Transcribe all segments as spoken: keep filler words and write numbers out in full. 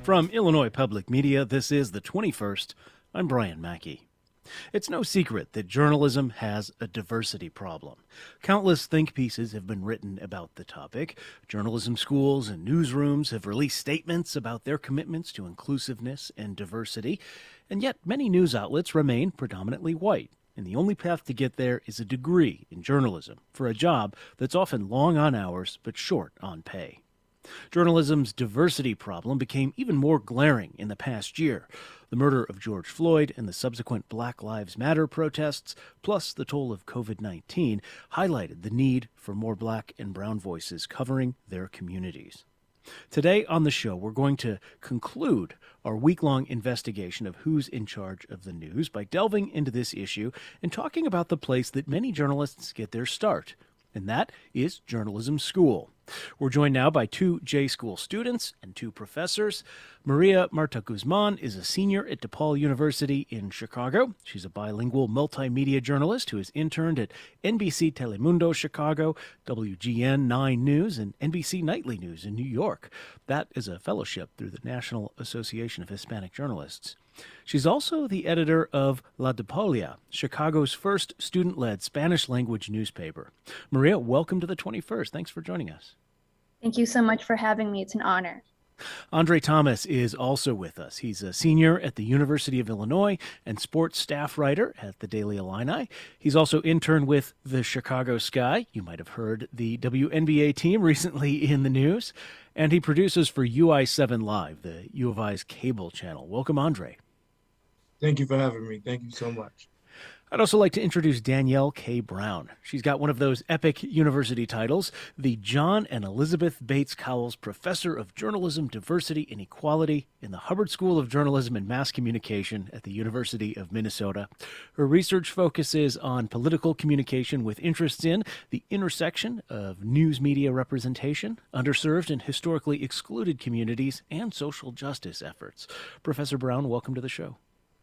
From Illinois Public Media, this is the twenty-first. I'm Brian Mackey. It's no secret that journalism has a diversity problem. Countless think pieces have been written about the topic. Journalism schools and newsrooms have released statements about their commitments to inclusiveness and diversity, and yet many news outlets remain predominantly white. And the only path to get there is a degree in journalism for a job that's often long on hours but short on pay. Journalism's diversity problem became even more glaring in the past year. The murder of George Floyd and the subsequent Black Lives Matter protests, plus the toll of covid nineteen, highlighted the need for more black and brown voices covering their communities. Today on the show, we're going to conclude our week-long investigation of who's in charge of the news by delving into this issue and talking about the place that many journalists get their start, and that is journalism school. We're joined now by two J-School students and two professors. Maria Marta Guzman is a senior at DePaul University in Chicago. She's a bilingual multimedia journalist who has interned at N B C Telemundo Chicago, W G N nine News, and N B C Nightly News in New York. That is a fellowship through the National Association of Hispanic Journalists. She's also the editor of La Depolia, Chicago's first student-led Spanish-language newspaper. Maria, welcome to the twenty-first. Thanks for joining us. Thank you so much for having me. It's an honor. Andre Thomas is also with us. He's a senior at the University of Illinois and sports staff writer at the Daily Illini. He's also interned with the Chicago Sky. You might have heard the W N B A team recently in the news. And he produces for U I seven Live, the U of I's cable channel. Welcome, Andre. Thank you for having me. Thank you so much. I'd also like to introduce Danielle K. Brown. She's got one of those epic university titles, the John and Elizabeth Bates Cowles Professor of Journalism, Diversity, and Equality in the Hubbard School of Journalism and Mass Communication at the University of Minnesota. Her research focuses on political communication with interests in the intersection of news media representation, underserved and historically excluded communities, and social justice efforts. Professor Brown, welcome to the show.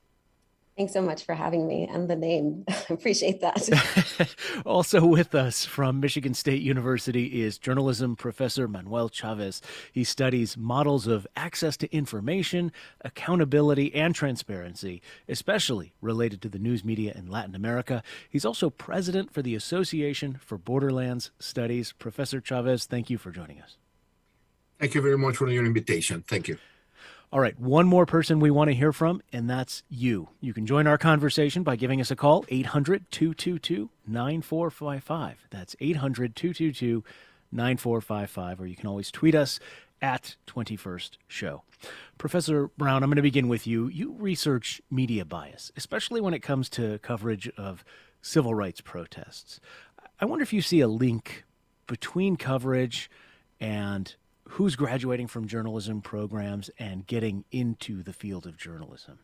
Thanks so much for having me and the name. I appreciate that. Also with us from Michigan State University is journalism professor Manuel Chavez. He studies models of access to information, accountability, and transparency, especially related to the news media in Latin America. He's also president for the Association for Borderlands Studies. Professor Chavez, thank you for joining us. Thank you very much for your invitation. Thank you. All right, one more person we want to hear from, and that's you. You can join our conversation by giving us a call, eight hundred, two two two, nine four five five. That's eight hundred, two two two, nine four five five, or you can always tweet us at twenty-first show. Professor Brown, I'm going to begin with you. You research media bias, especially when it comes to coverage of civil rights protests. I wonder if you see a link between coverage and who's graduating from journalism programs and getting into the field of journalism?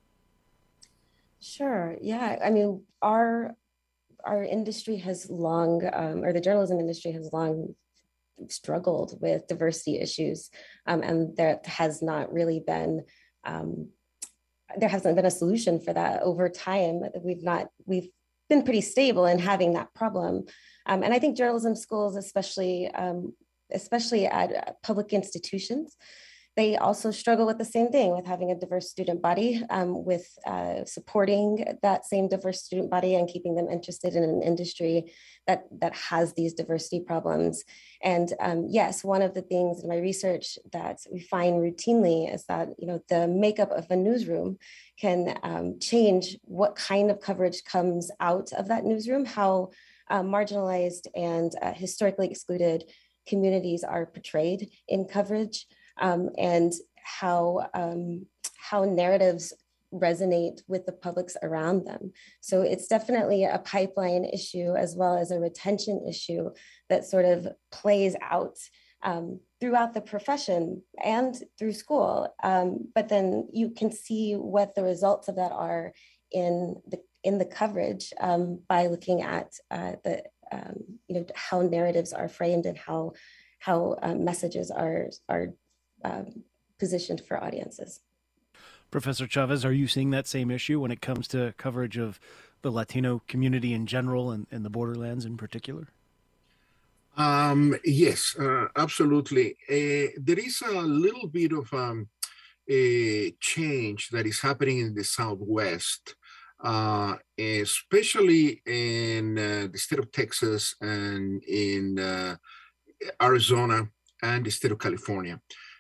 Sure. Yeah. I mean, our our industry has long, um, or the journalism industry has long struggled with diversity issues, um, and there has not really been, um, there hasn't been a solution for that over time. We've not, we've been pretty stable in having that problem. Um, and I think journalism schools, especially, um, especially at public institutions, they also struggle with the same thing, with having a diverse student body, um, with uh, supporting that same diverse student body and keeping them interested in an industry that, that has these diversity problems. And um, yes, one of the things in my research that we find routinely is that, you know, the makeup of a newsroom can um, change what kind of coverage comes out of that newsroom, how uh, marginalized and uh, historically excluded communities are portrayed in coverage, um, and how, um, how narratives resonate with the publics around them. So it's definitely a pipeline issue as well as a retention issue that sort of plays out um, throughout the profession and through school. Um, but then you can see what the results of that are in the in the coverage um, by looking at uh, the Um, you know, how narratives are framed and how how um, messages are are um, positioned for audiences. Professor Chavez, are you seeing that same issue when it comes to coverage of the Latino community in general and, and the borderlands in particular? Um, yes, uh, absolutely. Uh, there is a little bit of um, uh, change that is happening in the Southwest, uh, especially in uh, the state of Texas and in uh, Arizona and the state of California.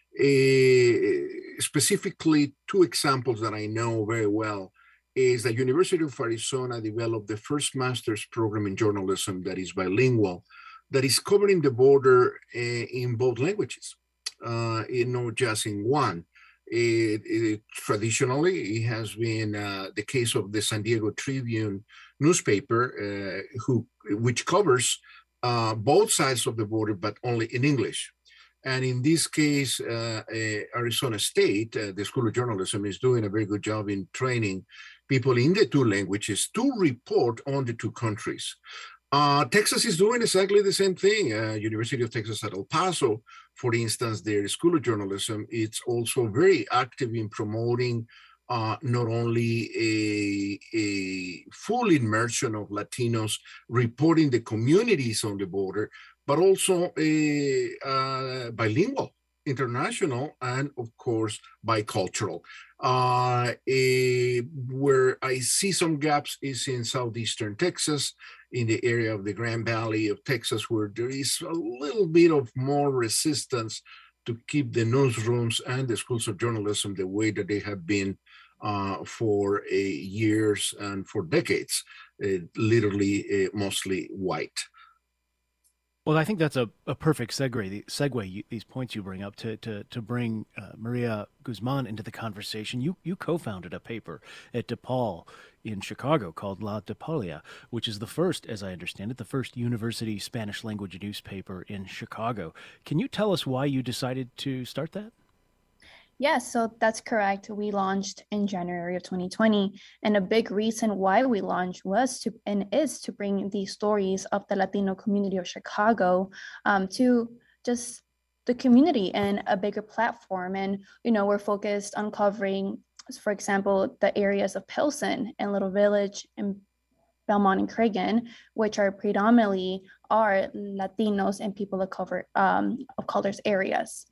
Uh, specifically, two examples that I know very well is the University of Arizona developed the first master's program in journalism that is bilingual, that is covering the border uh, in both languages, uh, in not just in one. It, it, traditionally, it has been uh, the case of the San Diego Tribune newspaper, uh, who which covers uh, both sides of the border, but only in English. And in this case, uh, uh, Arizona State, uh, the School of Journalism, is doing a very good job in training people in the two languages to report on the two countries. Uh, Texas is doing exactly the same thing. Uh, University of Texas at El Paso, for instance, their School of Journalism, it's also very active in promoting uh, not only a, a full immersion of Latinos reporting the communities on the border, but also a, uh, bilingual, international, and of course, bicultural. Uh, a, where I see some gaps is in southeastern Texas, in the area of the Grand Valley of Texas, where there is a little bit of more resistance to keep the newsrooms and the schools of journalism the way that they have been uh, for uh, years and for decades, uh, literally uh, mostly white. Well, I think that's a, a perfect segue, the segue you, these points you bring up to to, to bring uh, Maria Guzman into the conversation. You you co-founded a paper at DePaul in Chicago called La Depaula, which is the first, as I understand it, the first university Spanish language newspaper in Chicago. Can you tell us why you decided to start that? Yes, so that's correct. We launched in January of twenty twenty, and a big reason why we launched was to and is to bring the stories of the Latino community of Chicago um, to just the community and a bigger platform. And you know, we're focused on covering, for example, the areas of Pilsen and Little Village and Belmont and Cragen, which are predominantly are Latinos and people of color um, of colors areas.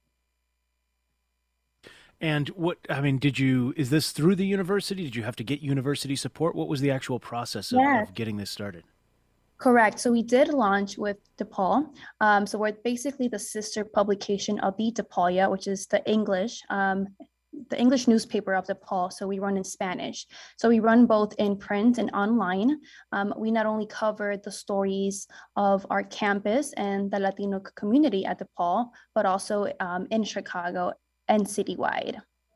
And what, I mean, did you, is this through the university? Did you have to get university support? What was the actual process of, Yeah. of getting this started? Correct. So we did launch with DePaul. Um, so we're basically the sister publication of the DePaulia, which is the English, um, the English newspaper of DePaul. So we run in Spanish. So we run both in print and online. Um, we not only cover the stories of our campus and the Latino community at DePaul, but also um, in Chicago and citywide.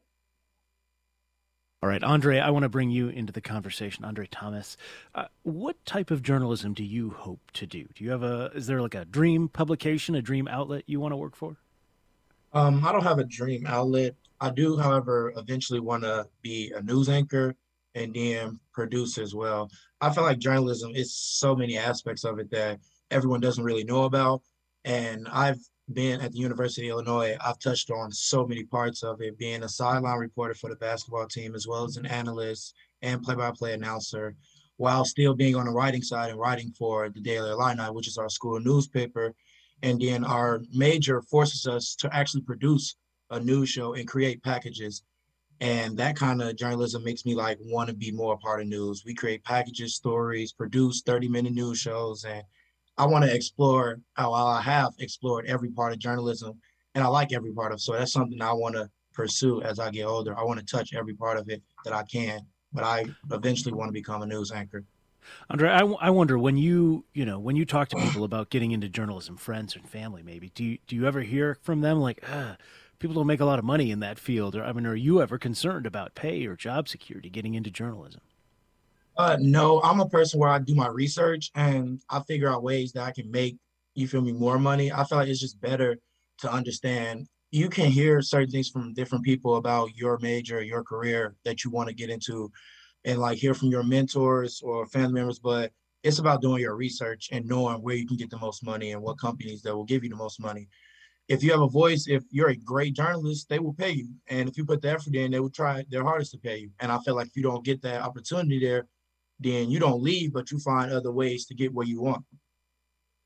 All right, Andre, I want to bring you into the conversation. Andre Thomas, uh, what type of journalism do you hope to do? Do you have a, is there like a dream publication, a dream outlet you want to work for? Um, I don't have a dream outlet. I do, however, eventually want to be a news anchor and then produce as well. I feel like journalism is so many aspects of it that everyone doesn't really know about. And I've been at the University of Illinois, I've touched on so many parts of it, being a sideline reporter for the basketball team, as well as an analyst and play-by-play announcer, while still being on the writing side and writing for the Daily Illini, which is our school newspaper. And then our major forces us to actually produce a news show and create packages. And that kind of journalism makes me like want to be more a part of news. We create packages, stories, produce thirty minute news shows, and I want to explore how I have explored every part of journalism, and I like every part of it. So that's something I want to pursue as I get older. I want to touch every part of it that I can, but I eventually want to become a news anchor. Andre, I, I wonder when you, you know, when you talk to people about getting into journalism, friends and family, maybe, do you, do you ever hear from them like, ah, people don't make a lot of money in that field? Or, I mean, are you ever concerned about pay or job security getting into journalism? Uh, no, I'm a person where I do my research and I figure out ways that I can make, you feel me, more money. I feel like it's just better to understand. You can hear certain things from different people about your major, your career that you want to get into, and like hear from your mentors or family members, but it's about doing your research and knowing where you can get the most money and what companies that will give you the most money. If you have a voice, if you're a great journalist, they will pay you. And if you put the effort in, they will try their hardest to pay you. And I feel like if you don't get that opportunity there, then you don't leave, but you find other ways to get where you want.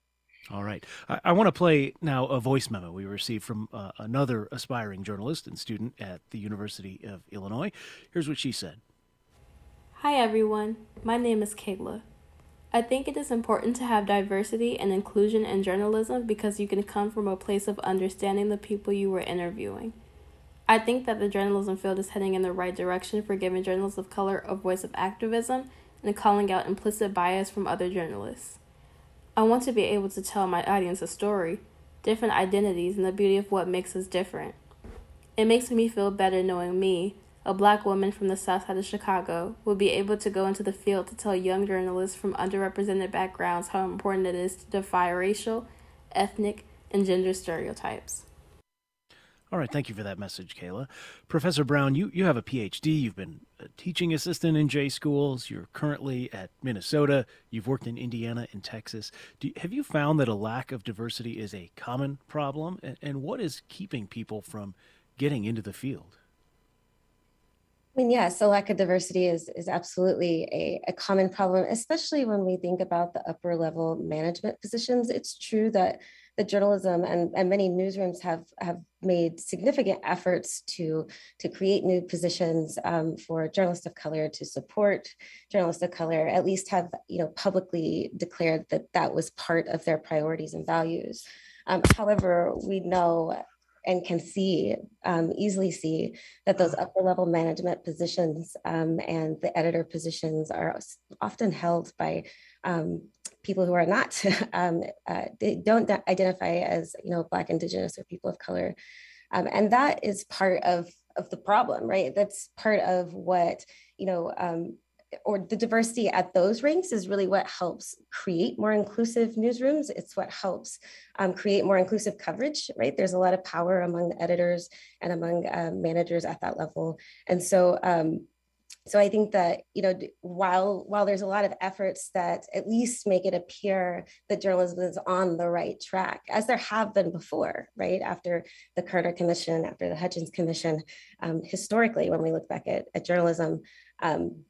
All right. I, I want to play now a voice memo we received from uh, another aspiring journalist and student at the University of Illinois. Here's what she said. Hi, everyone. My name is Kayla. I think it is important to have diversity and inclusion in journalism because you can come from a place of understanding the people you were interviewing. I think that the journalism field is heading in the right direction for giving journalists of color a voice of activism and calling out implicit bias from other journalists. I want to be able to tell my audience a story, different identities, and the beauty of what makes us different. It makes me feel better knowing me, a Black woman from the south side of Chicago, will be able to go into the field to tell young journalists from underrepresented backgrounds how important it is to defy racial, ethnic, and gender stereotypes. All right, thank you for that message, Kayla. Professor Brown, you, you have a P H D. You've been a teaching assistant in J schools. You're currently at Minnesota. You've worked in Indiana and Texas. Do, have you found that a lack of diversity is a common problem? And, and what is keeping people from getting into the field? I mean, yes, the lack of diversity is, is absolutely a, a common problem, especially when we think about the upper level management positions. It's true that the journalism and, and many newsrooms have, have made significant efforts to, to create new positions um, for journalists of color, to support journalists of color, at least have, you know, publicly declared that that was part of their priorities and values. Um, however, we know and can see, um, easily see that those upper level management positions um, and the editor positions are often held by um, people who are not, um, uh, they don't identify as, you know, Black, Indigenous, or people of color. Um, and that is part of, of the problem, right? That's part of what, you know, um, or the diversity at those ranks is really what helps create more inclusive newsrooms. It's what helps um, create more inclusive coverage, right? There's a lot of power among the editors and among um, managers at that level. And so, um, so I think that, you know, while, while there's a lot of efforts that at least make it appear that journalism is on the right track, as there have been before, right? After the Carter Commission, after the Hutchins Commission, um, historically, when we look back at, at journalism, um,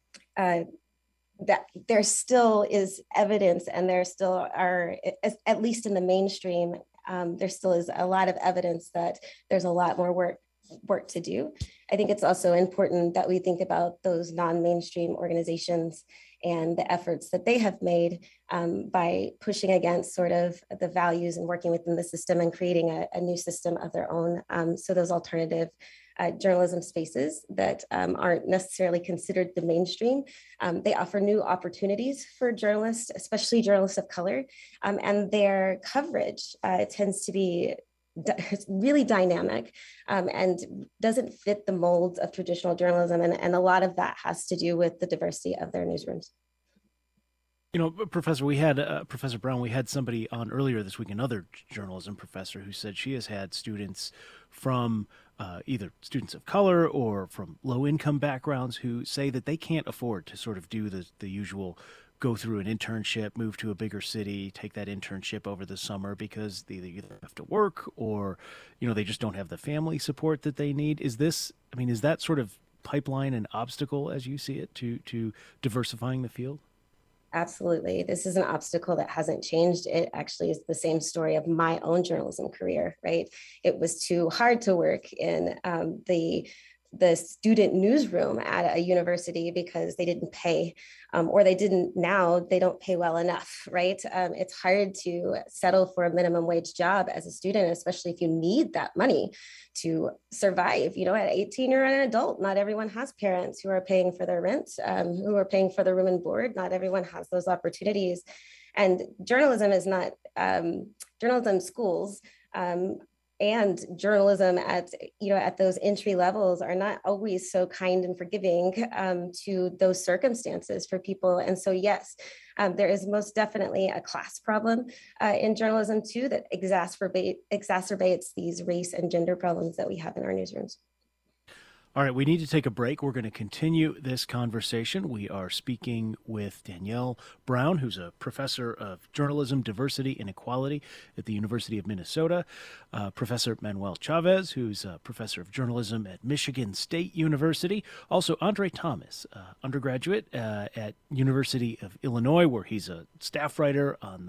Uh, that there still is evidence, and there still are, at least in the mainstream, um, there still is a lot of evidence that there's a lot more work work to do. I think it's also important that we think about those non-mainstream organizations and the efforts that they have made um, by pushing against sort of the values and working within the system and creating a, a new system of their own. Um, so those alternative Uh, journalism spaces that um, aren't necessarily considered the mainstream. Um, they offer new opportunities for journalists, especially journalists of color, um, and their coverage uh, tends to be really dynamic um, and doesn't fit the molds of traditional journalism. And, and a lot of that has to do with the diversity of their newsrooms. You know, Professor, we had uh, Professor Brown, we had somebody on earlier this week, another journalism professor, who said she has had students from uh, either students of color or from low-income backgrounds who say that they can't afford to sort of do the, the usual go through an internship, move to a bigger city, take that internship over the summer because they either have to work or, you know, they just don't have the family support that they need. Is this, I mean, is that sort of pipeline an obstacle as you see it to, to diversifying the field? Absolutely. This is an obstacle that hasn't changed. It actually is the same story of my own journalism career, right? It was too hard to work in um, the the student newsroom at a university because they didn't pay um, or they didn't, now they don't pay well enough, right? Um, it's hard to settle for a minimum wage job as a student, especially if you need that money to survive. You know, at eighteen, you're an adult. Not everyone has parents who are paying for their rent, um, who are paying for the room and board. Not everyone has those opportunities. And journalism is not, um, journalism schools um, and journalism at, you know, at those entry levels are not always so kind and forgiving um, to those circumstances for people. And so, yes, um, there is most definitely a class problem uh, in journalism too, that exacerbate, exacerbates these race and gender problems that we have in our newsrooms. All right, we need to take a break. We're going to continue this conversation. We are speaking with Danielle Brown, who's a professor of journalism, diversity, and equality at the University of Minnesota, uh, Professor Manuel Chavez, who's a professor of journalism at Michigan State University, also Andre Thomas, uh, undergraduate uh, at University of Illinois, where he's a staff writer on the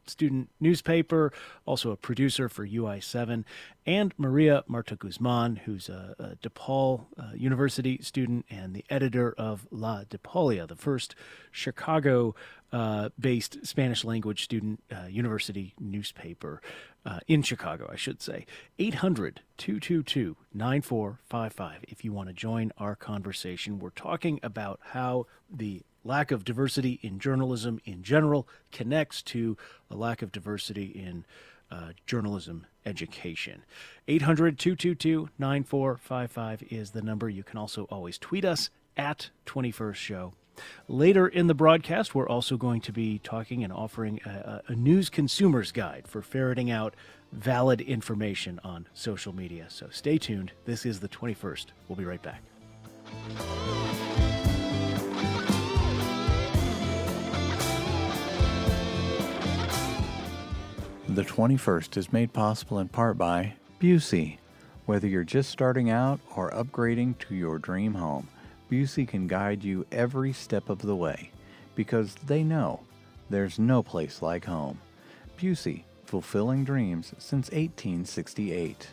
student newspaper, also a producer for U I seven, and Maria Marta Guzman, who's a, a DePaul uh, University student and the editor of La Depolia, the first Chicago-based uh, Spanish-language student uh, university newspaper uh, in Chicago, I should say. eight hundred, two two two, nine four five five if you want to join our conversation. We're talking about how the lack of diversity in journalism in general connects to a lack of diversity in uh, journalism education. eight hundred, two two two, nine four five five is the number. You can also always tweet us at twenty-first show. Later in the broadcast, we're also going to be talking and offering a, a news consumer's guide for ferreting out valid information on social media. So stay tuned. This is the twenty-first. We'll be right back. The twenty-first is made possible in part by Busey. Whether you're just starting out or upgrading to your dream home, Busey can guide you every step of the way because they know there's no place like home. Busey, fulfilling dreams since eighteen sixty-eight.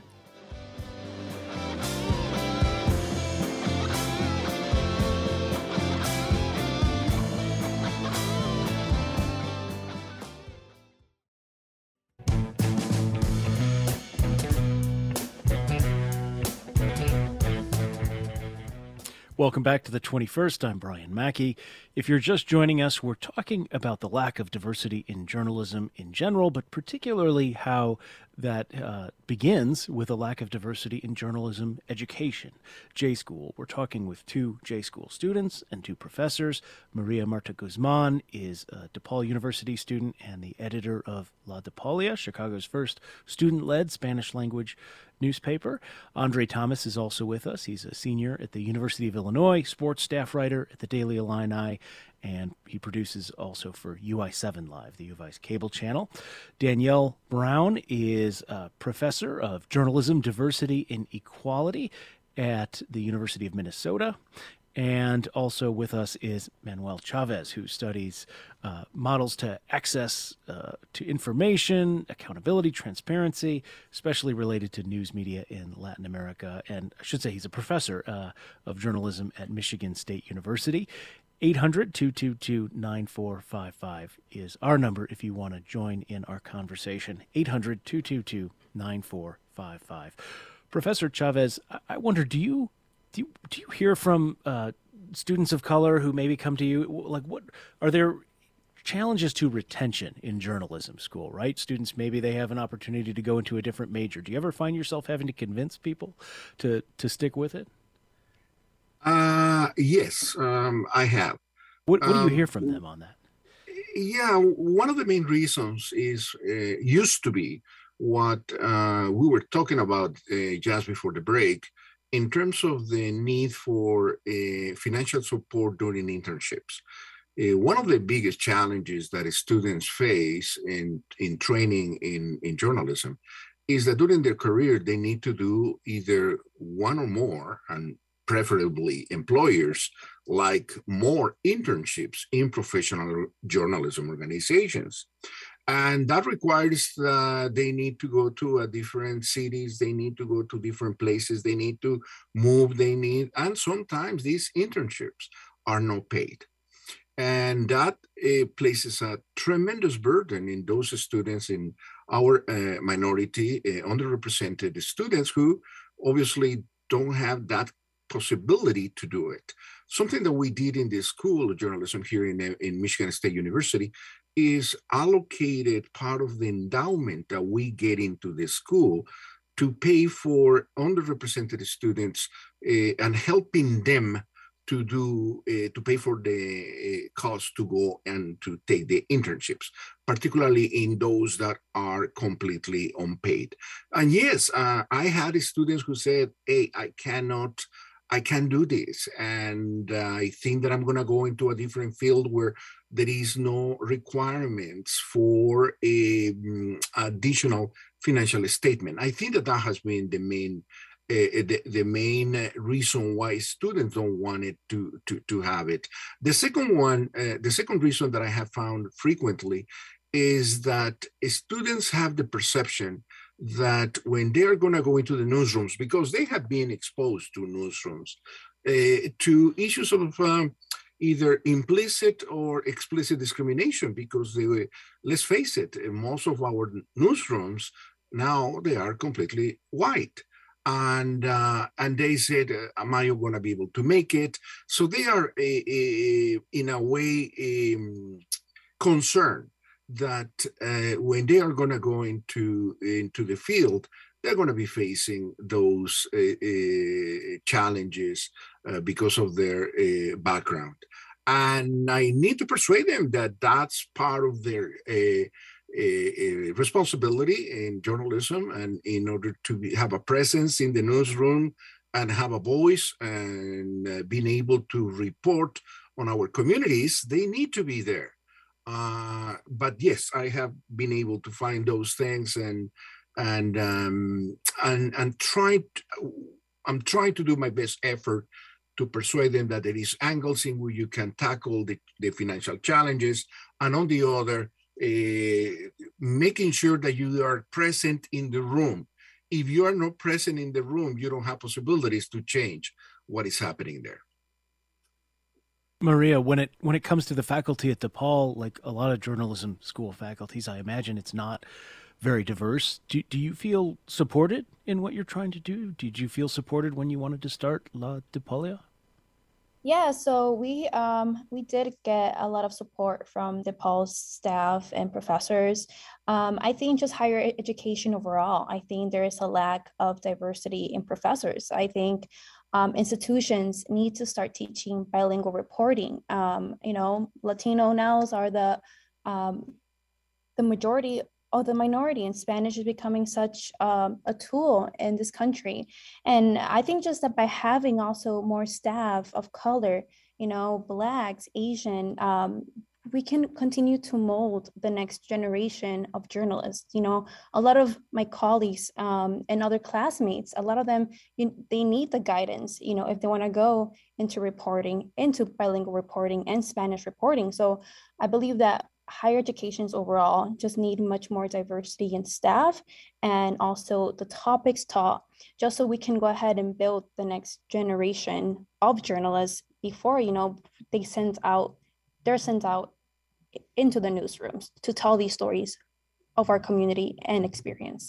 Welcome back to the twenty-first. I'm Brian Mackey. If you're just joining us, we're talking about the lack of diversity in journalism in general, but particularly how that uh, begins with a lack of diversity in journalism education. J-School. We're talking with two J-School students and two professors. Maria Marta Guzman is a DePaul University student and the editor of La Depolia, Chicago's first student-led Spanish-language newspaper. Andre Thomas is also with us. He's a senior at the University of Illinois, sports staff writer at the Daily Illini, and he produces also for U I seven Live, the U of I's cable channel. Danielle Brown is a professor of journalism, diversity, and equality at the University of Minnesota. And also with us is Manuel Chavez, who studies uh, models to access uh, to information, accountability, transparency, especially related to news media in Latin America. And I should say he's a professor uh, of journalism at Michigan State University. eight hundred, two two two, nine four five five is our number if you want to join in our conversation. eight hundred, two two two, nine four five five. Professor Chavez, I wonder, do you Do you, do you hear from uh, students of color who maybe come to you? Like, what are there challenges to retention in journalism school, right? Students, maybe they have an opportunity to go into a different major. Do you ever find yourself having to convince people to, to stick with it? Uh, yes, um, I have. What, what do you Um, hear from them on that? Yeah, one of the main reasons is uh, used to be what uh, we were talking about uh, just before the break, in terms of the need for uh, financial support during internships. Uh, one of the biggest challenges that students face in, in training in, in journalism is that during their career, they need to do either one or more, and preferably employers like more internships in professional journalism organizations. And that requires that uh, they need to go to a different cities, they need to go to different places, they need to move, they need, and sometimes these internships are not paid. And that uh, places a tremendous burden in those students in our uh, minority, uh, underrepresented students who obviously don't have that possibility to do it. Something that we did in the School of Journalism here in, in Michigan State University is allocated part of the endowment that we get into the school to pay for underrepresented students uh, and helping them to do uh, to pay for the uh, cost to go and to take the internships, particularly in those that are completely unpaid. And yes, uh, I had students who said, "Hey, I cannot." I can do this. And uh, I think that I'm going to go into a different field where there is no requirements for a um, additional financial statement. I think that that has been the main uh, the, the main reason why students don't want it to, to, to have it. The second one, uh, the second reason that I have found frequently is that students have the perception that when they're going to go into the newsrooms, because they have been exposed to newsrooms, uh, to issues of um, either implicit or explicit discrimination, because they were, let's face it, most of our newsrooms now, they are completely white. And uh, and they said, uh, am I going to be able to make it? So they are, a, a, in a way, um, concerned that uh, when they are going to go into, into the field, they're going to be facing those uh, uh, challenges uh, because of their uh, background. And I need to persuade them that that's part of their uh, a, a responsibility in journalism, and in order to be, have a presence in the newsroom and have a voice and uh, being able to report on our communities, they need to be there. Uh, but yes, I have been able to find those things, and and um, and and try. To, I'm trying to do my best effort to persuade them that there is angles in which you can tackle the, the financial challenges, and on the other, uh, making sure that you are present in the room. If you are not present in the room, you don't have possibilities to change what is happening there. Maria, when it when it comes to the faculty at DePaul, like a lot of journalism school faculties, I imagine it's not very diverse. Do, do you feel supported in what you're trying to do? Did you feel supported when you wanted to start La DePaulia? Yeah, so we um, we did get a lot of support from DePaul's staff and professors. Um, I think just higher education overall, I think there is a lack of diversity in professors. I think um, institutions need to start teaching bilingual reporting. Um, you know, Latino nows are the um, the majority or the minority, and Spanish is becoming such um, a tool in this country. And I think just that by having also more staff of color, you know, Blacks, Asian, um, we can continue to mold the next generation of journalists. You know, a lot of my colleagues um, and other classmates, a lot of them, you, they need the guidance, you know, if they want to go into reporting, into bilingual reporting and Spanish reporting. So I believe that higher educations overall just need much more diversity in staff and also the topics taught, just so we can go ahead and build the next generation of journalists before, you know, they send out, they're sent out into the newsrooms to tell these stories of our community and experience.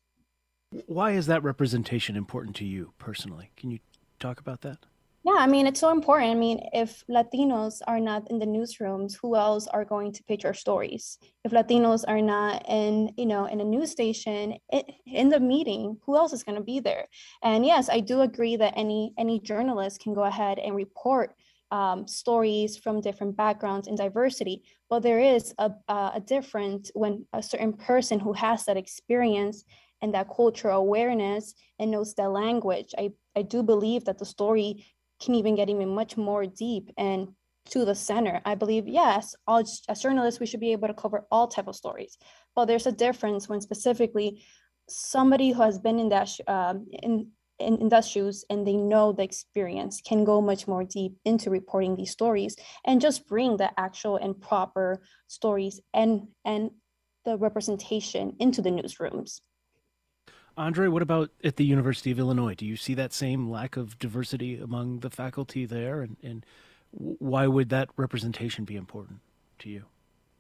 Why is that representation important to you personally? Can you talk about that? Yeah, I mean, it's so important. I mean, if Latinos are not in the newsrooms, who else are going to pitch our stories? If Latinos are not in, you know, in a news station, in the meeting, who else is going to be there? And yes, I do agree that any any journalist can go ahead and report um, stories from different backgrounds and diversity, but there is a, a difference when a certain person who has that experience and that cultural awareness and knows the language. I, I do believe that the story can even get even much more deep and to the center. I believe, yes, all, as journalists, we should be able to cover all type of stories, but there's a difference when specifically somebody who has been in that um, in, in, in those shoes and they know the experience can go much more deep into reporting these stories and just bring the actual and proper stories and, and the representation into the newsrooms. Andre, what about at the University of Illinois? Do you see that same lack of diversity among the faculty there? And, and why would that representation be important to you?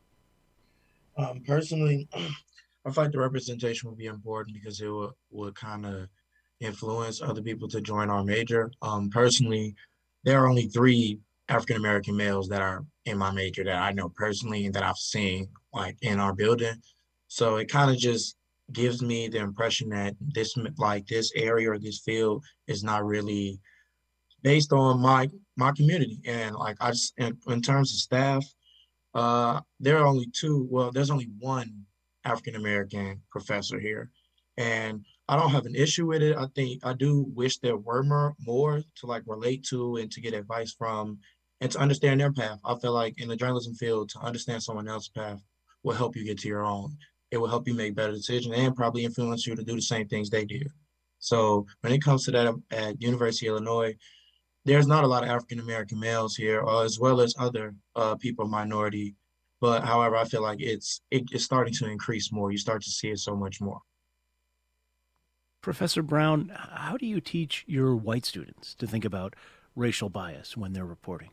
Um, personally, I feel like the representation would be important because it would, would kind of influence other people to join our major. Um, personally, there are only three African-American males that are in my major that I know personally and that I've seen like in our building. So it kind of just gives me the impression that this like this area or this field is not really based on my my community. And like I just in, in terms of staff, uh there are only two well there's only one African-American professor here, and I don't have an issue with it. I think I do wish there were more more to like relate to and to get advice from and to understand their path. I feel like in the journalism field, to understand someone else's path will help you get to your own. It will help you make better decisions and probably influence you to do the same things they did. So when it comes to that at University of Illinois, there's not a lot of African-American males here, uh, as well as other uh, people of minority But however, I feel like it's it, it's starting to increase more. You start to see it so much more. Professor Brown, how do you teach your white students to think about racial bias when they're reporting?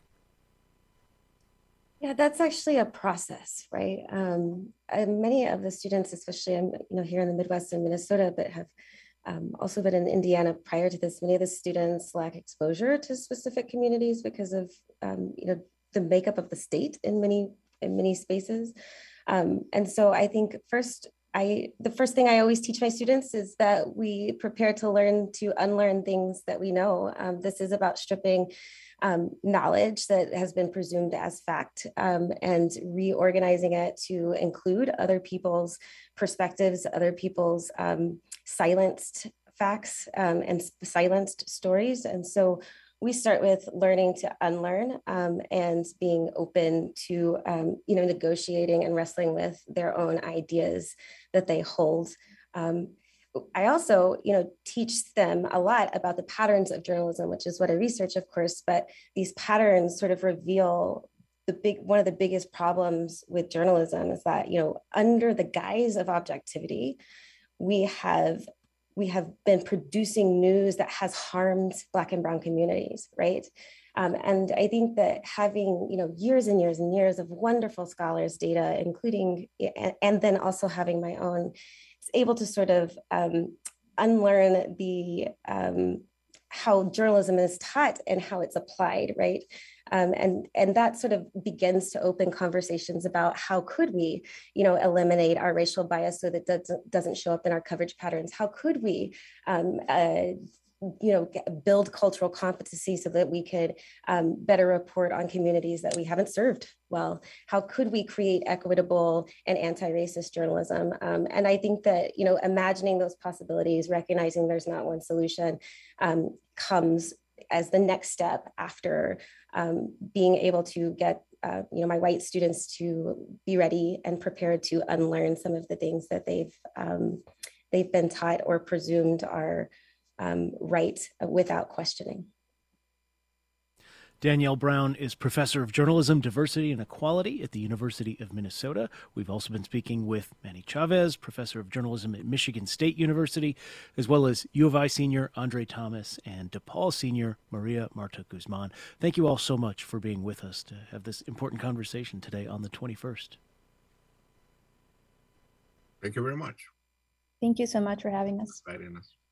Yeah, that's actually a process, right? Um, and many of the students, especially I'm, you know, here in the Midwest in Minnesota, but have um, also been in Indiana prior to this, many of the students lack exposure to specific communities because of, um, you know, the makeup of the state in many, in many spaces. Um, and so I think first, I, the first thing I always teach my students is that we prepare to learn to unlearn things that we know. Um, this is about stripping um, knowledge that has been presumed as fact um, and reorganizing it to include other people's perspectives, other people's um, silenced facts um, and silenced stories. And so we start with learning to unlearn um, and being open to, um, you know, negotiating and wrestling with their own ideas that they hold. Um, I also, you know, teach them a lot about the patterns of journalism, which is what I research, of course, but these patterns sort of reveal the big, one of the biggest problems with journalism is that, you know, under the guise of objectivity, we have we have been producing news that has harmed Black and Brown communities, right? Um, and I think that having, you know, years and years and years of wonderful scholars' data, including, and, and then also having my own, is able to sort of um, unlearn the, um, how journalism is taught and how it's applied, right? Um, and, and that sort of begins to open conversations about how could we, you know, eliminate our racial bias so that doesn't, doesn't show up in our coverage patterns? How could we, um, uh, you know, build cultural competency so that we could um, better report on communities that we haven't served well? How could we create equitable and anti-racist journalism? Um, and I think that, you know, imagining those possibilities, recognizing there's not one solution, um, comes as the next step after um, being able to get, uh, you know, my white students to be ready and prepared to unlearn some of the things that they've um, they've been taught or presumed are um, right without questioning. Danielle Brown is Professor of Journalism, Diversity, and Equality at the University of Minnesota. We've also been speaking with Manny Chavez, Professor of Journalism at Michigan State University, as well as U of I Senior Andre Thomas and DePaul Senior Maria Marta Guzman. Thank you all so much for being with us to have this important conversation today on the twenty-first. Thank you very much. Thank you so much for having us. Inviting us.